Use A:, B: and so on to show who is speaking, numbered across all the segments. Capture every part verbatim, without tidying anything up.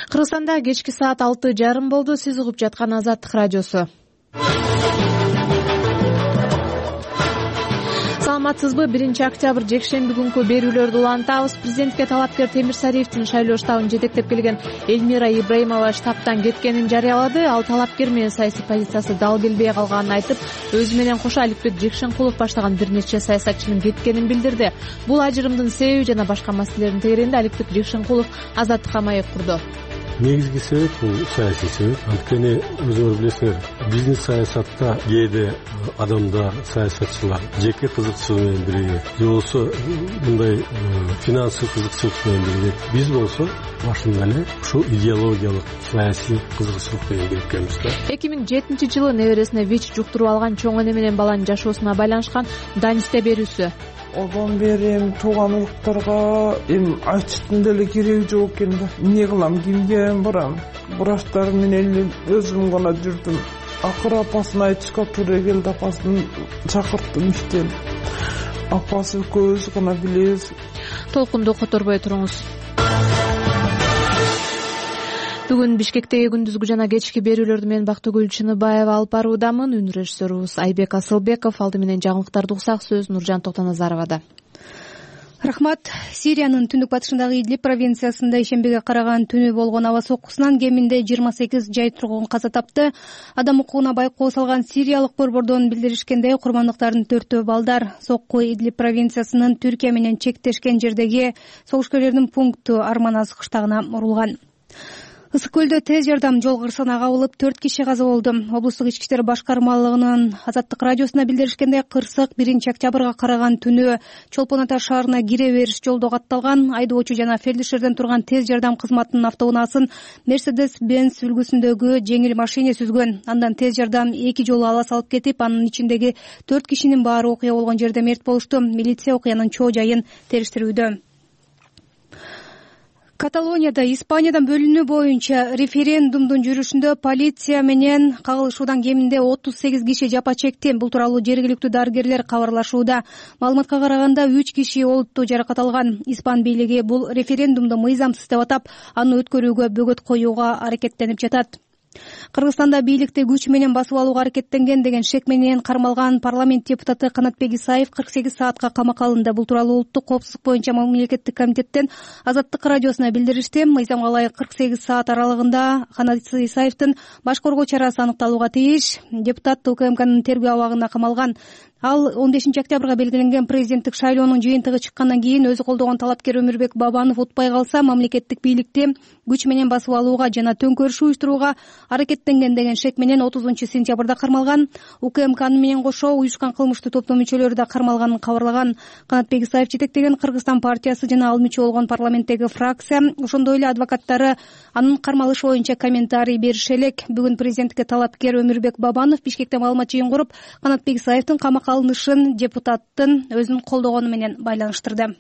A: Кыргызстанда кечки саат алты жарым болду. Сиз угуп жаткан Азаттык радиосу. Саламатсызбы? биринчи октябрь жекшемби күнкү берүүлөрдү улантабыз. Президентке талапкер Темирсариевдин шайлоо штабын жетектеп келген Эльмира Ибраимова штабтан кеткенин жарыялады. Ал талапкер менен саясий позициясы дал келбей калганын айтып, өзү менен кошо Аликбек Жекшенкулов баштаган бир нече саясатчынын кеткенин билдирди. Бул ажырымдын себеби жана башка маселелердин тегерегинде Аликбек Жекшенкулов Азаттыкка маек курду.
B: Негизги себеп бул саясий себеп. Анткени өзүңөр билесиңер, бизнес саясатта кээде адамдар, саясатчылар жеке кызыкчылык менен бирге, же болбосо мындай финансылык кызыкчылык менен бирге. Биз болсо башында эле ушул идеологиялык, саясий кызыкчылык менен бириккенбиз да.
A: эки миң жетинчи жылы небересине ВИЧ жуктуруп алган чоң эне менен баланын жашоосуна байланышкан данисте берүүсү.
C: Одан бери эми тууган уюктарга эми айтыштын деле кереги жок экен да. Эмне кылам, кимге барам? Врачтар менен өзүм гана жүрдүм. Акыры апасын айтышка туура келди, апасын чакырттым иштен. Апасы көз гана билебиз.
A: Толкунду которбой туруңуз. Бүгүн Бишкектеги күндүзгү жана кечки берүүлөрдү мен Бактыгүл Чыныбаева алып баруудамын. Үн режиссерубуз Айбек Асылбеков. Алды менен жаңылыктарды уксак, сөз Нуржан Токтоназаровада.
D: Рахмат. Сириянын түндүк батышындагы Идлиб провинциясында ишембиге караган түнү болгон аба соккусунан кеминде жыйырма сегиз жай тургун каза тапты. Адам укугуна байкоо салган сириялык борбордон билдиришкендей, курмандыктардын төртөө балдар. Сокку Идлиб провинциясынын Түркия менен чектешкен жердеги согушкерлердин пункту Арманас кыштагына урулган. Ысык көлдө тез жардам жол кырсыгына кабылып төрт киши каза болду. Облустук ички иштер башкармалыгынын Азаттык радиосуна билдиришкенде, кырсык биринчи октябрга караган түнү Чолпон Ата шаарына кире бериш жолдо катталган. Айдоочу жана фельдшерден турган тез жардам кызматынын автоунаасын Mercedes-Benz үлгүсүндөгү жеңил машине сүзгөн. Андан тез жардам эки жолу ала салып кетип, анын ичиндеги төрт кишинин баары окуя болгон жерде мерт болушту. Милиция окуянын чоо жайын териштирүүдө. Каталонияда Испаниядан бөлүнүү боюнча референдумдун жүрүшүндө полиция менен кагылышуудан кеминде отуз сегиз киши жапа чекти. Бул тууралуу жергиликтүү дарыгерлер кабарлашууда. Маалыматка караганда үч киши олуттуу жаракат алган. Испан бийлиги бул референдумду мыйзамсыз деп атап, аны өткөрүүгө бөгөт коюуга аракеттенип жатат. Кыргызстанда бийликти күч менен басып алууга аракеттенген деген шек менен кармалган парламент депутаты Канатбек Исаев кырк сегиз саатка камакка алынды. Бул тууралуу Улуттук коопсуздук боюнча мамлекеттик комитеттен Азаттык радиосуна билдиришти. Мыйзамга ылайык кырк сегиз саат аралыгында Канатбек Исаевдин баш коргоо чарасы аныкталууга тийиш. Депутат УКМКнын тергөө абагына камалган. Ал он бешинчи октябрга белгиленген президенттик шайлоонун жыйынтыгы чыккандан кийин өзү колдогон талапкер Өмүрбек Бабанов утпай калса, мамлекеттик бийликти күч менен басып алууга жана төңкөрүш уюштурууга аракеттенген деген шек менен отузунчу сентябрда кармалган. УКМК менен кошо уюшкан кылмыштуу топтун мүчөлөрү да кармалганын кабарлаган. Канатбек Исаев жетектеген Кыргызстан партиясы жана ал мүчө болгон парламенттеги фракция, ошондой эле адвокаттары анын кармалышы боюнча комментарий бериши элек. Бүгүн президенттикке талапкер Өмүрбек Бабанов Бишкекте маалымат жыйын куруп, Канатбек Исаевдин камакка алынышын депутаттын өзүн колдогону менен байланыштырды.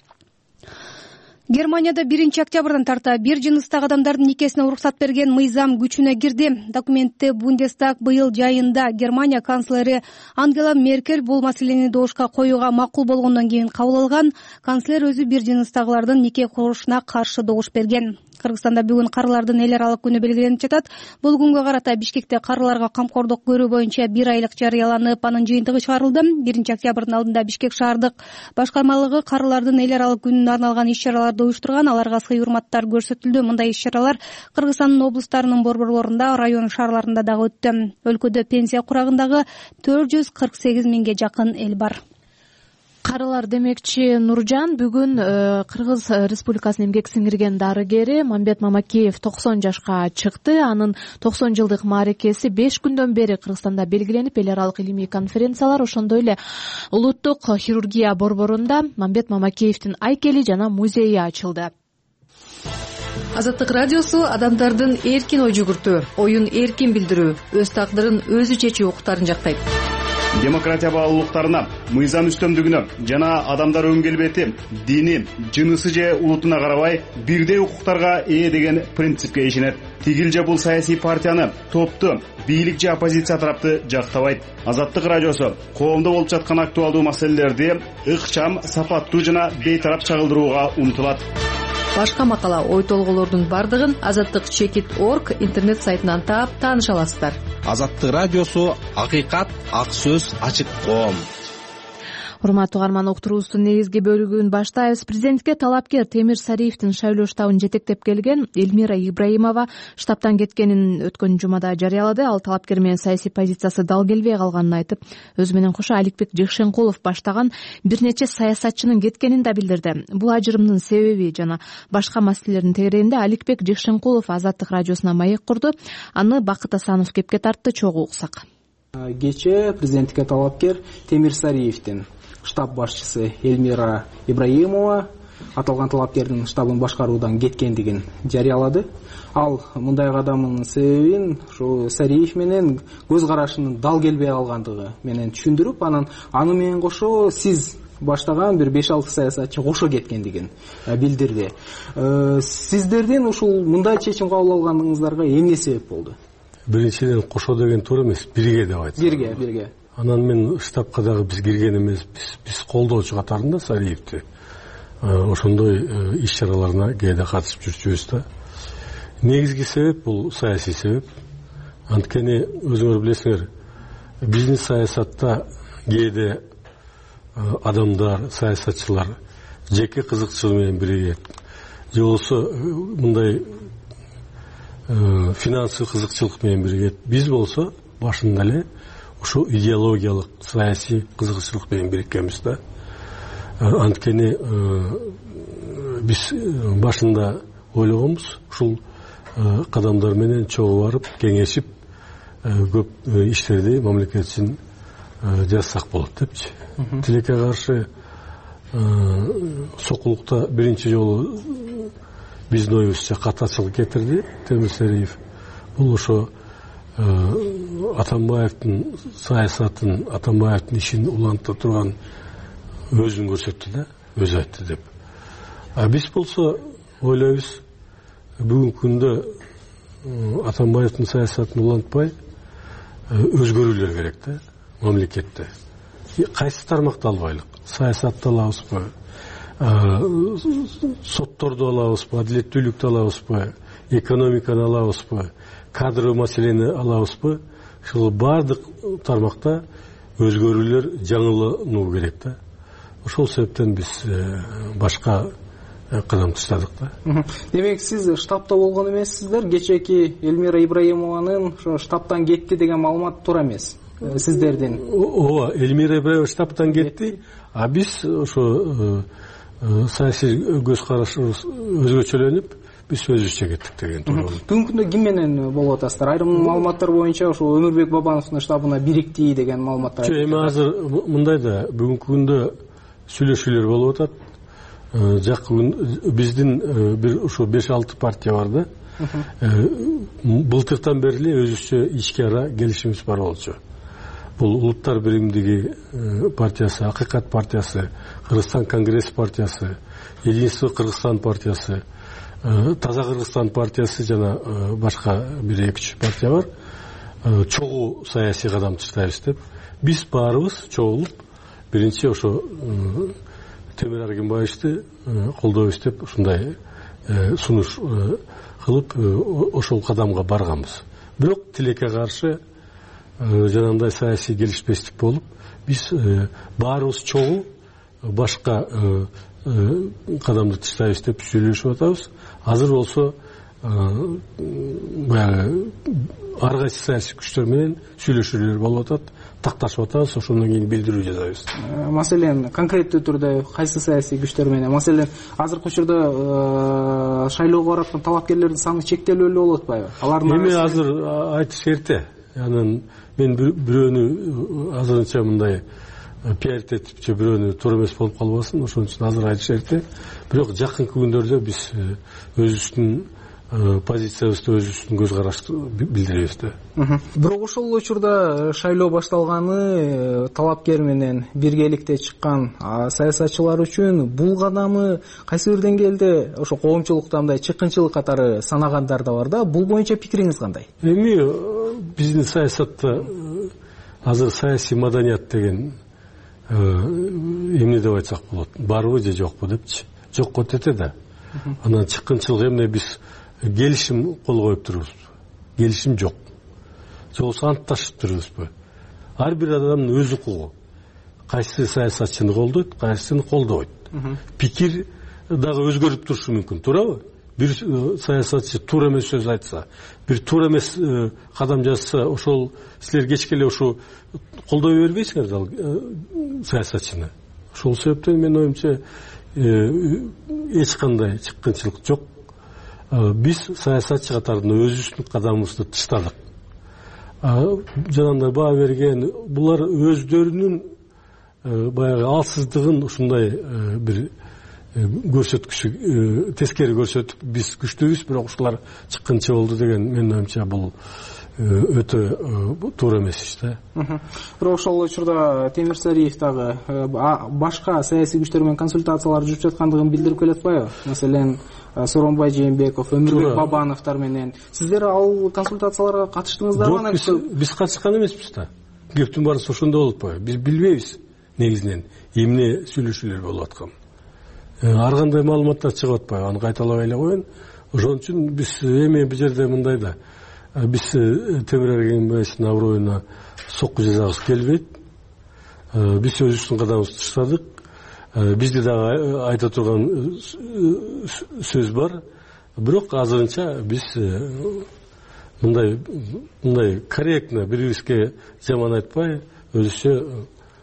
D: Германияда биринчи октябрдан тарта бир жыныстагы адамдардын никесине уруксат берген мыйзам күчүнө кирди. Документти Бундестаг быйыл жайында Германия канцлери Ангела Меркель бул маселени добушка коюуга макул болгондон кийин кабыл алган. Канцлер өзү бир жыныстагылардын нике курушуна каршы добуш берген. Кыргызстанда бүгүн карылардын эл аралык күнү белгиленип жатат. Бул күнгө карата Бишкекте карыларга камкордук көрүү боюнча бир айлык жарыяланып, анын жыйынтыгы чыгарылды. биринчи октябрдын алдында Бишкек шаардык башкармалыгы карылардын эл аралык күнүнө арналган иш-чараларды уюштурган. Аларга сый урматтар көрсөтүлдү. Мындай иш-чаралар Кыргызстандын облустарынын борборлорунда, район шаарларында дагы өттү. Өлкөдө пенсия курагындагы төрт жүз кырк сегиз миңге жакын эл бар.
A: Карылар демекчи Нуржан, бүгүн Кыргыз Республикасынын эмгек сиңирген дарыгери Мамбет Мамакеев токсон жашка чыкты. Анын токсон жылдык мааракеси беш күндөн бери Кыргызстанда белгиленип, эл аралык илимий конференциялар, ошондой эле улуттук хирургия борборунда Мамбет Мамакеевдин айкели жана музейи ачылды.
E: Азаттык радиосу адамдардын эркин ой жүгүртүү, оюн эркин билдирүү, өз тагдырын өзү чечүү укуктарын жактайт.
F: Демократия баалуулуктарына, мыйзам үстөмдүгүнө жана адамдар өн келбети, дини, жынысы же улутуна карабай бирдей укуктарга ээ деген принципке ишенет. Тигил же бул саясий партияны, топту, бийлик же оппозиция тарапты жактабайт. Азаттык радиосу коомдо болуп жаткан актуалдуу маселелерди ыкчам, сапаттуу жана бейтарап чагылдырууга умтулат.
E: башка макала ой толгоолордун бардыгын азаттык чекит орг интернет сайтынан таап тааныша аласыздар.
G: Азаттык радиосу акыйкат, ак сөз, ачык коом.
A: Урматтуу угарман, уктуруубуздун негизги бөлүгүн баштайбыз. Президентке талапкер Темир Сариевдин шайлоо штабын жетектеп келген Эльмира Ибраимова штабтан кеткенин өткөн жумада жарыялады. Ал талапкер менен саясий позициясы дал келбей калганын айтып, өзү менен кошо Аликбек Жекшенкулов баштаган бир нече саясатчынын кеткенин да билдирди. Бул ажырымдын себеби жана башка маселелердин тегерегинде Аликбек Жекшенкулов Азаттык радиосуна маек курду. Аны Бакыт Асанов кепке тартты, чогуу уксак.
H: Кечээ президентке талапкер Темир Сариевдин штаб башчысы Эльмира Ибраимова аталган талапкердин штабын башкаруудан кеткендигин жарыялады. Ал мындай кадамдын себебин ушу Сариев менен көз карашынын дал келбей калгандыгы менен түшүндүрүп, анан аны менен кошо сиз баштаган бир беш алты саясатчы кошо кеткендигин билдирди. Сиздердин ушул мындай чечим кабыл алгандыгыңыздарга эмне себеп болду?
B: Биринчиден кошо деген туура эмес, бирге деп айтты.
H: Бирге, бирге.
B: Анан мен штабка дагы биз кирген эмеспиз, биз колдоочу катарында Сариевди ошондой иш-чараларына кээде катышып жүрчүбүз да. Негизги себеп бул саясий себеп. Анткени өзүңөр билесиңер, биздин саясатта кээде адамдар, саясатчылар жеке кызыкчылыгы менен биригет, же болбосо мындай финансый кызыкчылык менен биригет. Биз болсо башында эле ушул идеологиялык, саясий кызыкчылык менен бириккенбиз да. Анткени биз башында ойлогонбуз, ушул кадамдар менен чогуу барып, кеңешип, көп иштерди мамлекет үчүн жазсак болот депчи. Тилекке каршы сокулукта биринчи жолу биздин оюбузча катачылык кетирди Темир Сариев. Бул ошо Атамбаевдин саясатын, Атамбаевдин ишин улантып турган өзүн көрсөттү да, өзү айтты деп. А биз болсо ойлойбуз, бүгүнкү күндө Атамбаевдин саясатын улантпай өзгөрүүлөр керек да мамлекетте. Кайсы тармакты албайлык? Саясатты алабызбы? Сотторду алабызбы? Адилеттүүлүктү алабызбы? Экономиканы алабызбы? Кадрлы маселени алабызбы? Ушул бардык тармакта өзгөрүүлөр жаңылануу керек да. Ошол себептен биз башка кадам таштадык да.
H: Демек, сиз штабта болгон эмессиздер. Кечээки Эльмира Ибраимованын штабтан кетти деген маалымат туура эмес. Сиздердин.
B: Ооба, Эльмира Ибраимова штабтан кетти, а биз ошо саясий көз карашыбыз өзгөчөлөнүп, биз өзүбүзчө кеттик деген туура.
H: Бүгүнкү күндө ким менен болуп атасыздар? Айрым маалыматтар боюнча ошо Өмүрбек Бабановдун штабына бирикти деген маалыматтар.
B: Жок, эми азыр мындай да, бүгүнкү күндө сүйлөшүүлөр болуп атат. Жакын биздин бир ошо беш алты партия бар да. Былтыртан бери эле өзүбүзчө ички ара келишимибиз бар болчу. Бул Улуттар биримдиги партиясы, Акыйкат партиясы, Кыргызстан Конгресс партиясы, Единство Кыргызстан партиясы, Таза Кыргызстан партиясы жана башка бир эки үч партия бар. Чогуу саясий кадам таштайбыз деп. Биз баарыбыз чогулуп, биринчи ошо Темир Аргенбаевди колдойбуз деп ушундай сунуш кылып ошол кадамга барганбыз. Бирок тилекке каршы жанагындай саясий келишпестик болуп, биз баарыбыз чогуу башка кадамды таштайбыз деп сүйлөшүп атабыз. Азыр болсо баягы ар кайсы саясий күчтөр менен сүйлөшүүлөр болуп атат, такташып атабыз, ошондон кийин билдирүү жасайбыз.
H: Маселен, конкреттүү түрдө кайсы саясий күчтөр менен? Маселен, азыркы учурда шайлоого бараткан талапкерлердин саны чектелүү болуп атпайбы? Алардын
B: эми азыр айтыш эрте. Анан мен бирөөнү азырынча мындай пиарить этип же бирөөнү туура эмес болуп калбасын, ошон үчүн азыр айтыш эрте. Бирок жакынкы күндөрдө биз өзүбүздүн позициябызды, өзүбүздүн көз карашты билдиребиз да.
H: Бирок ошол учурда шайлоо башталганы талапкер менен биргеликте чыккан саясатчылар үчүн бул кадамы кайсы бир деңгээлде ошо коомчулукта мындай чыккынчылык катары санагандар да бар да. Бул боюнча пикириңиз кандай?
B: Эми биздин саясатта азыр саясий маданият деген эмне деп айтсак болот? Барбы же жокпу депчи? Жокко тете да. Анан чыккынчылык эмне, биз келишим кол коюп турбузбу? Келишим жок. Же болбосо ант ташып турбузбу? Ар бир адамдын өз укугу. Кайсы саясатчыны колдойт, кайсысын колдобойт. Пикир дагы өзгөрүп турушу мүмкүн, туурабы? Бир саясатчы туура эмес сөз айтса, бир туура эмес кадам жасаса, ошол силер кечке эле ушу колдой бербейсиңер ал саясатчыны. Ошол себептен менин оюмча эч кандай чыккынчылык жок. Биз саясатчы катарында өзүбүздүн кадамыбызды таштадык. Жанагындай баа берген булар өздөрүнүн баягы алсыздыгын ушундай бир көрсөткүчү, тескери көрсөтүп, биз күчтүүбүз, бирок ушулар чыккынчы болду деген менин оюмча бул өтө туура эмес иш да.
H: Бирок ошол учурда Темирсариев дагы башка саясий күчтөр менен консультациялар жүрүп жаткандыгын билдирип келатпайбы? Маселен, Сооронбай Жээнбеков, Өмүрбек Бабановдор менен сиздер ал консультацияларга катыштыңыздарбы?
B: Жок, биз катышкан эмеспиз да. Кептин баарысы ошондо болуп атпайбы? Биз билбейбиз негизинен эмне сүйлөшүүлөр болуп аткан. Ар кандай маалыматтар чыгып атпайбы? Аны кайталабай эле коеюн. Ошон үчүн биз эми бул жерде мындай да, биз Темир Эргенбаевдин аброюна сокку жасагыбыз келбейт. Биз өзүбүздүн кадамыбызды таштадык. Бизде дагы айта турган сөз бар. Бирок азырынча биз мындай мындай корректно бири-бирибизге жаман айтпай, өзүчө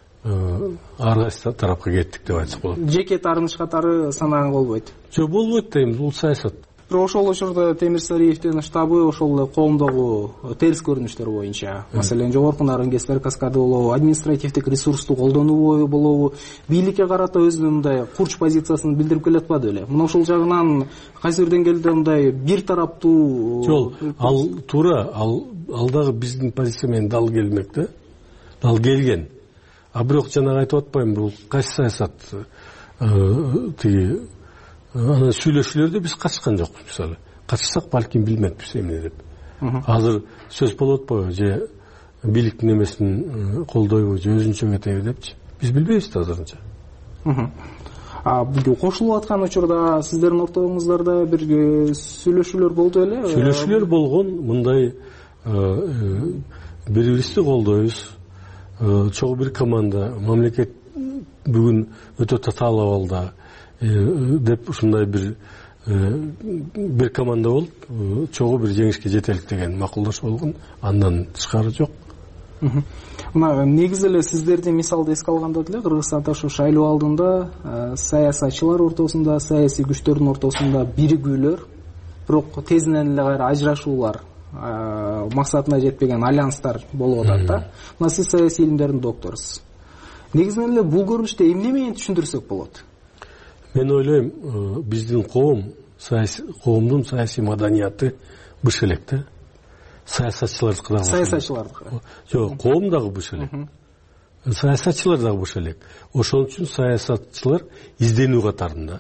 B: ар кайсы тарапка кеттик деп айтсак болот.
H: Жеке таарыныш катары санаган болбойт.
B: Жок, болбойт дейм, бул саясат.
H: Бирок ошол учурда Темирсариевдин штабы ошол эле коомдогу терс көрүнүштөр боюнча, маселен, жогорку нарынгестер каскады болобу, административдик ресурсту колдонуу болобу, бийликке карата өзүнүн мындай курч позициясын билдирип келатпады беле? Мына ошол жагынан кайсы бир деңгээлде мындай бир тараптуу...
B: Жол, ал туура, ал ал дагы биздин позиция менен дал келмек да. Дал келген. А бирок жанагы айтып атпаймынбы, бул кайсы саясат тиги анан сүйлөшүүлөрдө биз катышкан жокпуз, мисалы. Катышсак балким билмекпиз эмне деп. Азыр сөз болуп атпайбы, же бийликтин эмесин колдойбу, же өзүнчө кетеби депчи. Биз билбейбиз да азырынча.
H: А бул кошулуп аткан учурда сиздердин ортоңуздарда бир сүйлөшүүлөр болду эле?
B: Сүйлөшүүлөр болгон, мындай бири-бирибизди колдойбуз. Чогуу бир команда, мамлекет бүгүн өтө татаал абалда деп ушундай бир бир команда болуп, чогуу бир жеңишке жетелик деген макулдаш болгон, андан тышкары жок.
H: Мына негизи эле сиздерди мисалды эске алганда деле Кыргызстанда ушу шайлоо алдында саясатчылар ортосунда, саясий күчтөрдүн ортосунда биригүүлөр, бирок тезинен эле кайра ажырашуулар, максатына жетпеген альянстар болуп атат да. Мына сиз саясий илимдердин докторусуз. Негизинен эле бул көрүнүштү эмне менен түшүндүрсөк болот?
B: Мен ойлойм, биздин коом, коомдун саясий маданияты быш элек да. Саясатчылардыкы дагы.
H: Саясатчылардыкы.
B: Жок, коом дагы быш элек. Саясатчылар дагы быш элек. Ошон үчүн саясатчылар изденүү катарында.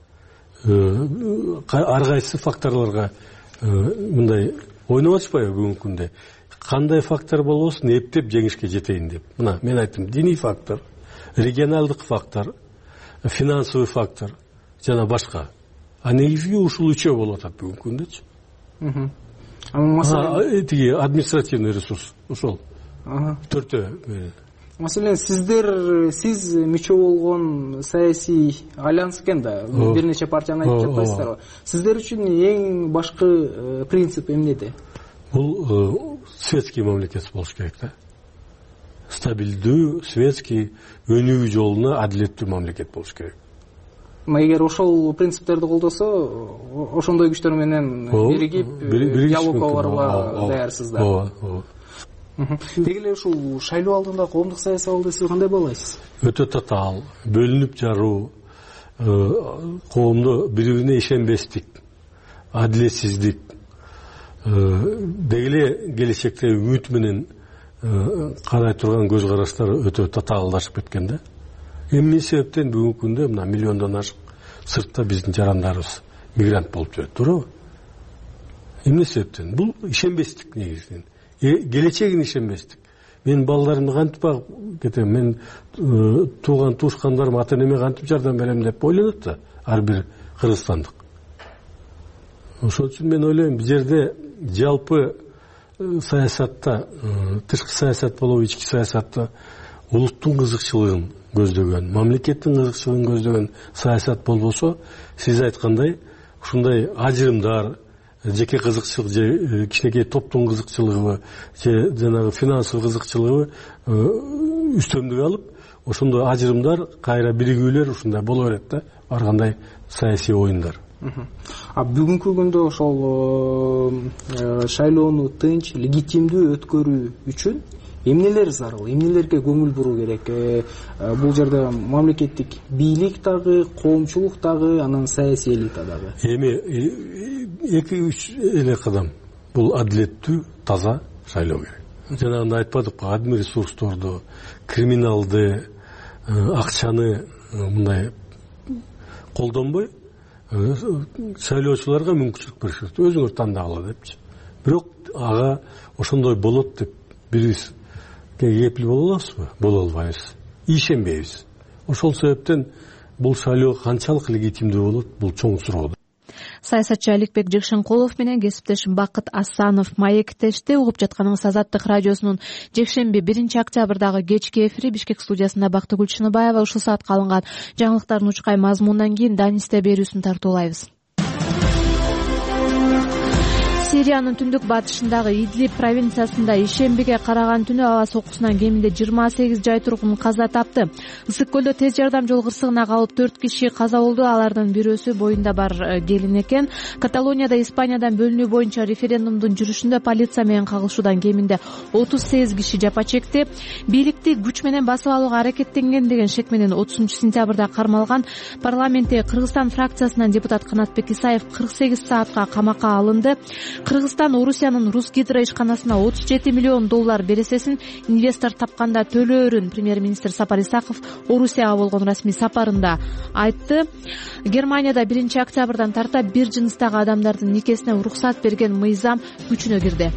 B: Ар кайсы факторлорго мындай ойноп атышпайбы бүгүнкү күндө? Кандай фактор болбосун эптеп жеңишке жетейин деп. Мына мен айттым, диний фактор, регионалдык фактор, финансовый фактор жана башка. А негизги ушул үчөө болуп атат бүгүнкү күндөчү. Маселен, тиги административный ресурс ошол. Төртөө.
H: Маселен, сиздер сиз мүчө болгон саясий альянс экен да, бир нече партияны айтып жатпайсыздарбы? Сиздер үчүн эң башкы принцип эмнеде?
B: Бул светский мамлекет болуш керек да. Стабилдүү, светский, өнүгүү жолуна адилеттүү мамлекет болуш керек.
H: Эгер ошол принциптерди колдосо, ошондой күчтөр менен биригип диалогго барууга даярсыздар.
B: Ооба.
H: Деги эле ушул шайлоо алдында коомдук саясий абалды сиз кандай баалайсыз?
B: Өтө татаал, бөлүнүп жаруу, коомдо бири-бирине ишенбестик, адилетсиздик, деги эле келечекте үмүт менен карай турган көз караштары өтө татаалдашып кеткен да. Эмне себептен бүгүнкү күндө мына миллиондон ашык сыртта биздин жарандарыбыз мигрант болуп жүрөт, туурабы? Эмне себептен? Бул ишенбестик негизинен. Келечегине ишенбестик. Мен балдарымды кантип багып кетем, мен тууган туушкандарым ата-энеме кантип жардам берем деп ойлонот да ар бир кыргызстандык. ошон үчүн мен ойлойм бул жерде жалпы саясатта, тышкы саясат болобу ички саясатта улуттун кызыкчылыгын көздөгөн, мамлекеттин кызыкчылыгын көздөгөн саясат болбосо, сиз айткандай ушундай ажырымдар, жеке кызыкчылык же кичинекей топтун кызыкчылыгы же жанагы финансылык кызыкчылыгы үстөмдүк алып, ошондой ажырымдар, кайра биригүүлөр ушундай боло берет да, ар кандай саясий оюндар.
H: А бүгүнкү күндө ошол шайлоону тынч, легитимдүү өткөрүү үчүн эмнелер зарыл, эмнелерге көңүл буруу керек? Бул жерде мамлекеттик бийлик дагы, коомчулук дагы, анан саясий элита дагы.
B: Эми эки үч эле кадам. Бул адилеттүү, таза шайлоо керек. Жанагында айтпадыкпы, адми ресурсторду, криминалды, акчаны мындай колдонбой, шайлоочуларга мүмкүнчүлүк бериш керек. Өзүңөр тандагыла депчи. Бирок ага ошондой болот деп бирибиз кепил боло аласызбы? Боло албайбыз. Ишенбейбиз. Ошол себептен бул шайлоо канчалык легитимдүү болот? Бул чоң суроо.
A: Саясатчы Аликбек Жекшенкулов менен кесиптешим Бакыт Асанов маектешти. Угуп жатканыңыз Азаттык радиосунун жекшемби биринчи октябрдагы кечки эфири. Бишкек студиясында Бактыгүл Чыныбаева. Ушул саатка алынган жаңылыктардын учкай мазмунунан кийин Данисте берүүсүн тартуулайбыз. Сириянын түндүк батышындагы Идлиб провинциясында ишембиге караган түнү аба соккусунан кеминде жыйырма сегиз жай тургун каза тапты. Ысык көлдө тез жардам жол кырсыгына калып төрт киши каза болду. Алардын бирөөсү боюнда бар келин экен. Каталонияда Испаниядан бөлүнүү боюнча референдумдун жүрүшүндө полиция менен кагылышуудан кеминде отуз сегиз киши жапа чекти. Бийликти күч менен басып алууга аракеттенген деген шек менен отузунчу сентябрда кармалган парламентте Кыргызстан фракциясынан депутат Канатбек Исаев кырк сегиз саатка камакка алынды. Кыргызстан Орусиянын Русгидро ишканасына отуз жети миллион доллар бересесин инвестор тапканда төлөөрүн премьер-министр Сапар Исаков Орусияга болгон расмий сапарында айтты. Германияда биринчи октябрдан тарта бир жыныстагы адамдардын никесине уруксат берген мыйзам күчүнө кирди.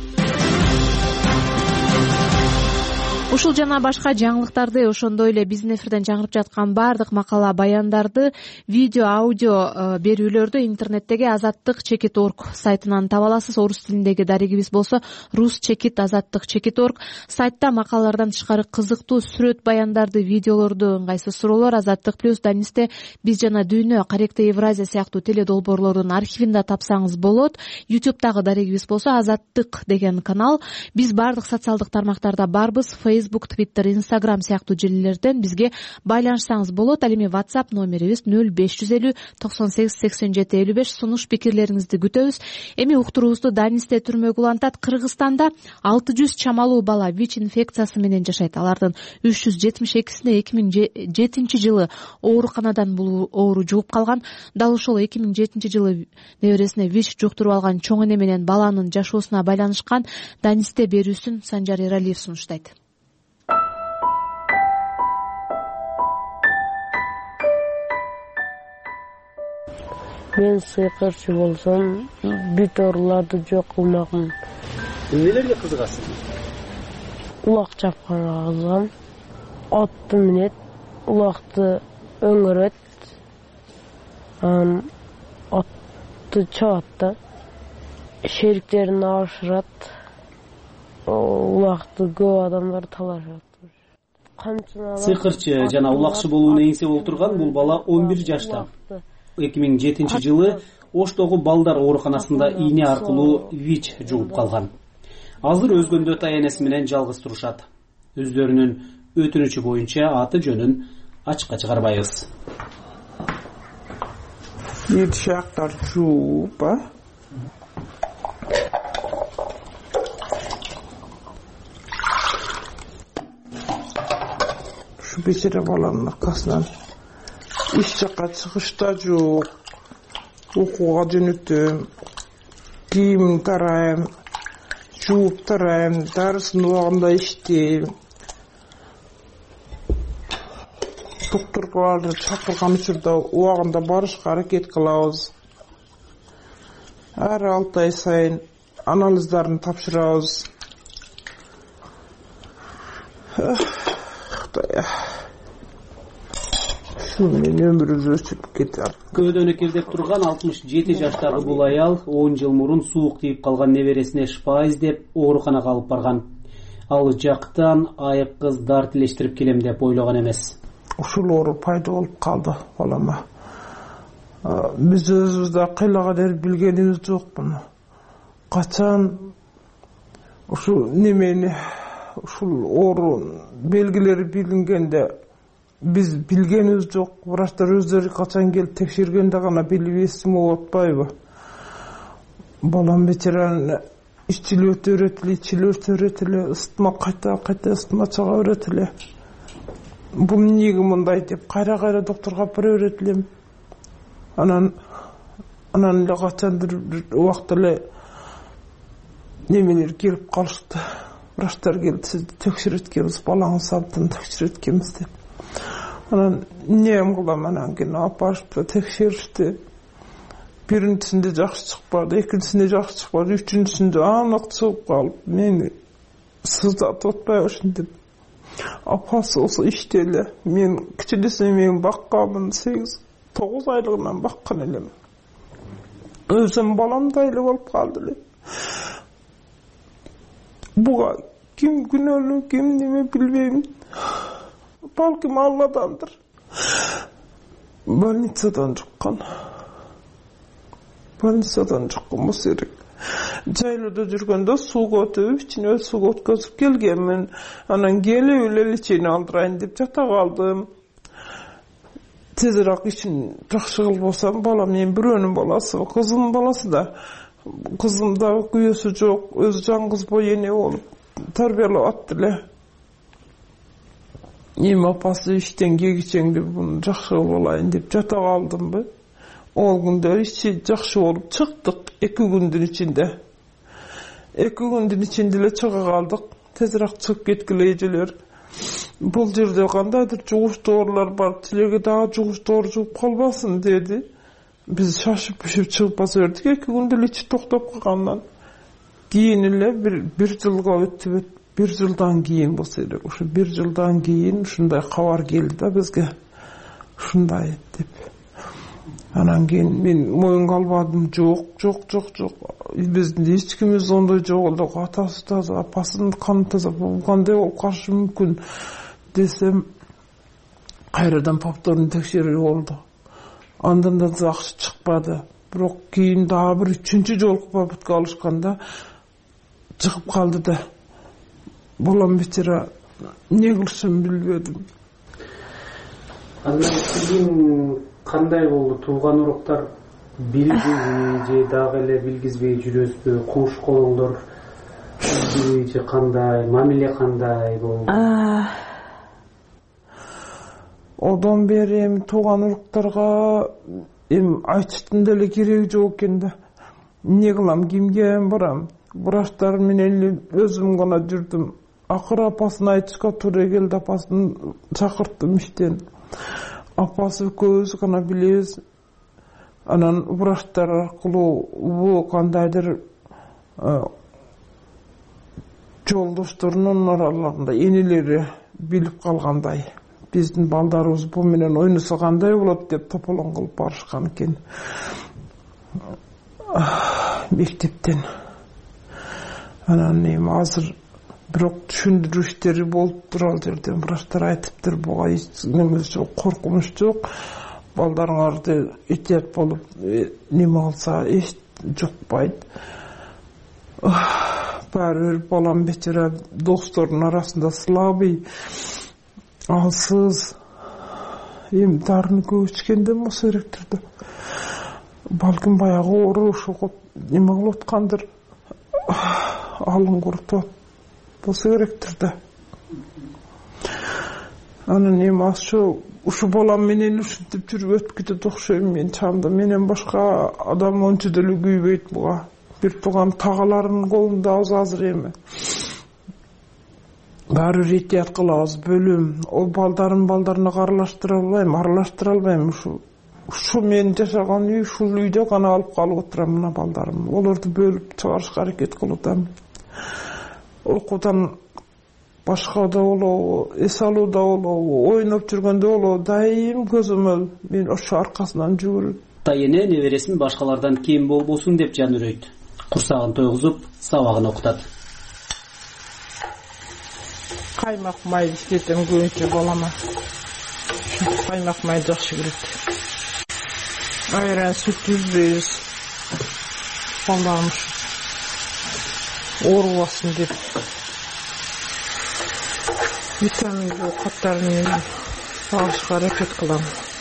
A: Ушул жана башка жаңылыктарды, ошондой эле биздин эфирден жаңырып жаткан баардык макала баяндарды, видео, аудио берүүлөрдү интернеттеги азаттык чекит точка орг сайтынан таба аласыз. Орус тилиндеги дарегибиз болсо рус чекит азаттык чекит точка орг. Сайтта макалалардан тышкары кызыктуу сүрөт баяндарды, видеолорду, ыңгайсыз суроолор, Азаттык плюс, Данисте, Биз жана Дүйнө, Каректе Евразия сыяктуу теледолбоорлордун архивинде тапсаңыз болот. YouTube'дагы дарегибиз болсо Азаттык деген канал. Биз баардык социалдык тармактарда барбыз. Facebook, Twitter, Instagram сыяктуу желилерден бизге байланышсаңыз болот. Ал эми WhatsApp номерибиз нөл беш жүз элүү токсон сегиз сексен жети элүү беш. Сунуш пикирлериңизди күтөбүз. Эми уктуруубузду Данисте түрмөгү улантат. Кыргызстанда алты жүз чамалуу бала ВИЧ инфекциясы менен жашайт. Алардын үч жүз жетимиш экисине эки миң жетинчи жылы ооруканадан бул оору жугуп калган. Дал ошол эки миң жетинчи жылы небересине ВИЧ жуктуруп алган чоң эне менен баланын жашоосуна байланышкан. Данисте берүүсүн Санжар Эралиев сунуштайт.
I: Мен сыйкырчы болсом, бүт ооруларды жок кылмакмын.
H: Эмнелерге кызыгасың?
I: Улак чапканга кызыгам. Атты минет, улакты өңөрөт. Ам атты чабат да. Шериктерин ашырат. Улакты көп адамдар талашат.
J: Сыйкырчы жана улакчы болуунун эңсе болуп турган бул бала он бир жашта. эки миң жетинчи жылы Оштогу балдар ооруканасында ийне аркылуу ВИЧ жугуп калган. Азыр өзгөндө таянеси менен жалгыз турушат. Өздөрүнүн өтүнүчү боюнча аты жөнүн ачыкка чыгарбайбыз.
C: Жетишактар жууп, а? Ушу бечара баланын аркасынан иш жакка чыгышта жок, окууга жөнөтөм, кийимин тарайм, жууп тарайм, дарысын убагында иштейм. Доктурга чакырган учурда убагында барышка аракет кылабыз. Ар алты ай сайын анализдарын тапшырабыз. Ушул менен өмүрүбүз өчүп кетер.
J: Көөдөн экирдеп турган алтымыш жети жаштагы бул аял он жыл мурун суук тийип калган небересине шыпа издеп ооруканага алып барган. Ал жактан айык кыз дар тилештирип келем деп ойлогон эмес.
C: Ушул оору пайда болуп калды балама. Биз өзүбүз да кыйла кадер билгенибиз жок муну. Качан ушул немени ушул оору белгилери билингенде биз билгенибиз жок. Врачтар өздөрү качан келип текшергенде гана билип эсим болуп атпайбы? Балам бечараны ичилип өтө берет эле, ичилип өтө берет эле, ысытма кайта кайта ысытма чыга берет эле. Бул эмнеге мындай деп кайра-кайра доктурга алып бара берет элем. Анан анан эле качандыр бир убакта эле немелер келип калышты. Врачтар келип сизди текшерет экенбиз, балаңыз абдан текшерет экенбиз деп. Анан эмне кылам, анан кийин алып барышып текшеришти. Биринчисинде жакшы чыкпады, экинчисинде жакшы чыкпады, үчүнчүсүндө анык чыгып калып, мени сыздатып атпай ошентип. Апасы болсо иште эле. Мен кичинесин мен бакканмын, сегиз тогуз айлыгынан баккан элем. Өзүм баламдай эле болуп калды эле. Буга ким күнөөлүү, ким неме билбейм. Балким Алладандыр. Больницадан чыккан. Больницадан чыккан болсо керек. Жайлоодо жүргөндө сууга өтүп, ичине сууга өткөзүп келгенмин. Анан келип эле лечение алдырайын деп жата калдым. Тезирээк ишин жакшы кылбасам, балам мен бирөөнүн баласы, кызымдын баласы да. Кызым да күйөөсү жок, өзү жаңгыз бой эне болуп тарбиялап атты эле. Эми апасы иштен келгичең деп буну жакшы кылып алайын деп жата калдымбы. Ол күндө иши жакшы болуп чыктык эки күндүн ичинде. эки күндүн ичинде эле чыга калдык. Тезирээк чыгып кеткиле эжелер. Бул жерде кандайдыр жугуш доорулар бар, тилеге дагы жугуш доор жугуп калбасын деди. Биз шашып пишип чыгып баса бердик. эки күндө эле ичи токтоп калгандан кийин эле бир бир жылга өтүп, бир жылдан кийин болсо керек. Ошо бир жылдан кийин ушундай кабар келди да бизге. Ушундай деп. Анан кийин мен моюнга албадым. Жок, жок, жок, жок. Биздин эч кимибиз ондой жок эле. Атасы таза, апасынын каны таза. Бул кандай болуп калышы мүмкүн десем, кайрадан повторный текшерүү болду. Андан да жакшы чыкпады. Бирок кийин дагы бир үчүнчү жолку попытка алышканда чыгып калды да. Балам бечара эмне кылышын билбедим.
J: Андан кийин кандай болду? Тууган уруктар билгиби же дагы эле билгизбей жүрөсүбү? Куш колуңдор билгиби же кандай, мамиле кандай болду?
C: Одан бери эми тууган уруктарга эми айтыштын деле кереги жок экен да. Эмне кылам, кимге барам? Врачтар менен өзүм гана жүрдүм. Акыры апасын айтышка туура келди, апасын чакырттым иштен. Апасы көз гана билебиз. Анан врачтар аркылуу бул кандайдыр жолдошторунун араларында энелери билип калгандай. Биздин балдарыбыз бу менен ойносо кандай болот деп тополоң кылып барышкан экен. Мектептен. Анан эми азыр бирок түшүндүрүү иштери болуп тур ал жерден. Врачтар айтыптыр, буга эч немес жок, коркунуч жок. Балдарыңарды этият болуп неме кылса эч жокпайт. Баары бир балам бечара досторунун арасында слабый, алсыз, эми дарыны көп ичкенден болсо керектир да. Балким баягы оору ошого неме кылып аткандыр, алын курутуп болсо керектир да. Анан эми ошо ушу балам менен ушинтип жүрүп өтүп кетет окшойм мен чамда. Менен башка адам ончо деле күйбөйт буга. Бир тууган тагаларынын колунда азыр эми. Баары этият кылабыз, бөлүм. Ол балдарын балдарына аралаштыра албайм, аралаштыра албайм. Ушу ушу мен жашаган үй, ушул үйдө гана алып калып отурам мына балдарым. Олорду бөлүп чыгарышка аракет кылып атам. Окуудан башкада болобу, эс алууда болобу, ойноп жүргөндө болобу, дайым көзөмөл мен ошо аркасынан жүгүрөт.
J: Тайене небересин башкалардан кем болбосун деп жан үрөйт. Курсагын тойгузуп, сабагын окутат.
C: Каймак май иштетем көбүнчө балама. Каймак май жакшы көрөт. Айран сүт жүрбөйбүз. Балам оорубасын деп. Витамин каттарын алышка аракет кылам.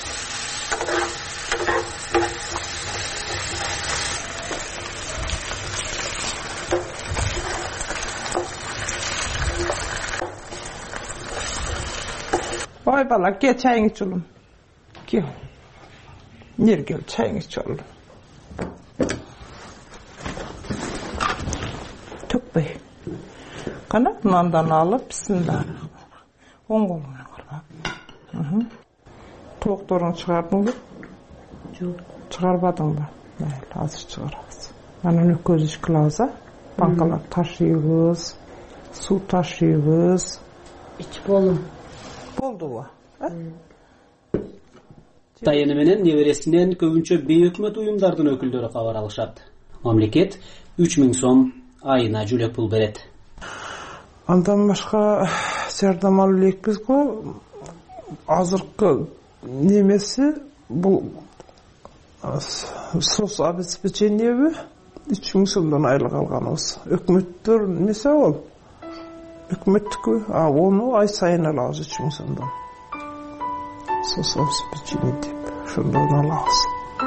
C: Ой бала, ке чайың іч ұлым. Ке. Нер кел, чайың іч ұлым. Төкпей. Қана, мынандан алып, бісміллә. Оң қолыңа қарба. Тоқторын шығардың ба? Жоқ. Шығарбадың ба? Мәйіл, азыр шығарасыз. Ананы көз іш кілаза. Банкалар ташыйғыз, су ташыйғыз.
I: İç bolum.
C: Болду ба?
J: Тайене менен небересинен көбүнчө бейөкмөт уюмдардын өкүлдөрү кабар алышат. Мамлекет үч миң сом айына жүлөк пул берет.
C: Андан башка жардам алып элекпиз го. Азыркы немеси бул соц обеспечениеби үч миң сомдон айлык алганыбыз. Өкмөттөр немеси ол. Өкмөттүкү, а оны ай сайын алабыз үч миң сомдон. Соц обеспечение деп, ошондон алабыз.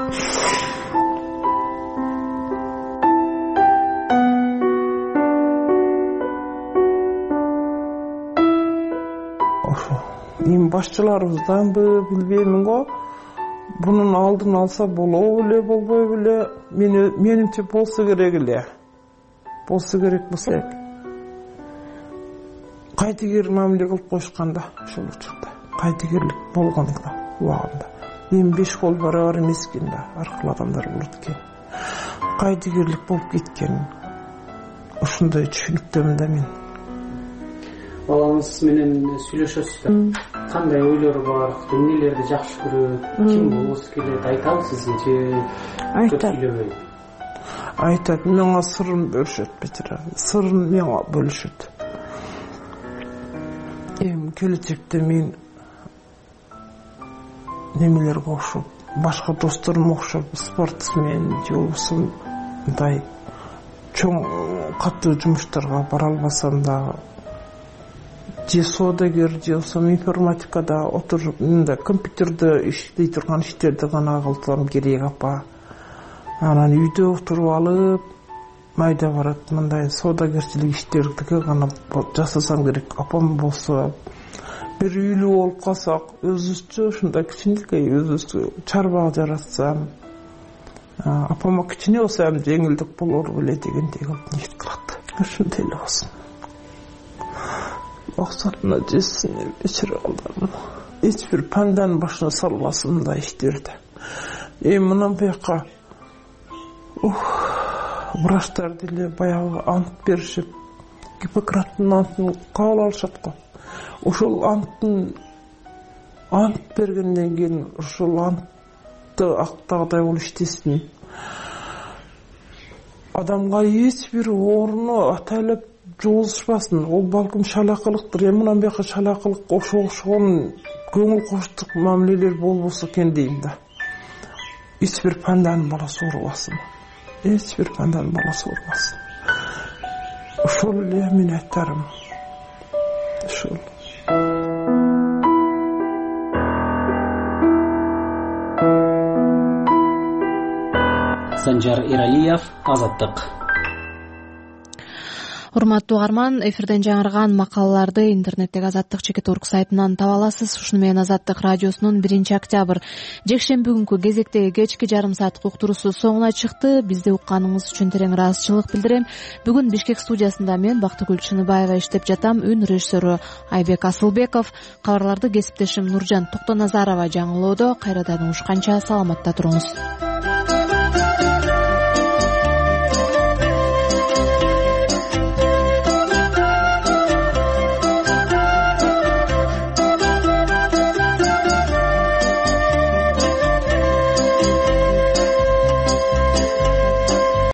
C: Ошо, эми башчыларыбызданбы билбеймин го. Бунун алдын алса болобу эле, болбойбу эле. Менимче болсо керек эле. Болсо керек болсо. Кайтыгер мамиле кылып коюшканда ошол учурда кайтыгерлик болгонда убагында эми беш кол барабар эмес экен да, аркылуу адамдар болот экен. Кайтыгерлик болуп кеткен. Ошондой түшүнүктөмүн да мен.
J: Балаңыз менен сүйлөшөсүз. Кандай ойлору бар, эмнелерди жакшы көрөт, ким болбосу келет, айтабы сизге?
C: Айтат. Айтат, мага сырын бөлүшөт, бетер. Сырын мага бөлүшөт. Эми келечекте мен немелерге окшоп, башка досторум окшоп, спортсмен же болбосо мындай чоң катуу жумуштарга бара албасам да, же соодагер же болбосо информатикада отуруп, мындай компьютерде иштей турган иштерди гана кылсам керек апа. Анан үйдө отуруп алып, майда барат мындай соодагерчилик иштерди гана жасасам керек. Апам болсо бир үйлүү болуп калсак, өзүбүзчө ушундай кичинекей өзүбүз чарба жаратсам, апама кичине болсо эми жеңилдик болор беле дегендей кылып ниет кылат. Ушундай эле болсун. Максатына жетсин бечара балдарым. Эч бир панданын башына салбасын мындай иштерди. Эми мындан бuyakка врачтар деле баягы ант беришип, Гиппократтын антын кабыл алышат го. Ошол анттын ант бергенден кийин ошол антты актагыдай болуп иштесин. Адамга эч бир орну атайлап жолушпасын. Ол балким шалакылыктыр. Эми мындан бuyakка шалакылык ошо окшогон көңүл коштук мамилелер болбосо экен дейм да. Эч бир панданын баласы оорубасын. Эч бир панданын баласы оорубасын. Ошол эле мен айтарым. Ошол.
J: Санжар Иралиев, Азаттык.
A: Урматтуу угарман, эфирден жаңырган макалаларды интернеттеги Азаттык чекит орг сайтынан таба аласыз. Ушуну менен Азаттык радиосунун биринчи октябрь жекшемби күнкү кезектеги кечки жарым сааттык уктуруусу соңуна чыкты. Бизди укканыңыз үчүн терең ыраазычылык билдирем. Бүгүн Бишкек студиясында мен Бактыгүл Чыныбаева иштеп жатам. Үн режиссеру Айбек Асылбеков, кабарларды кесиптешим Нуржан Токтоназарова жаңылоодо. Кайрадан угушканча саламатта туруңуз.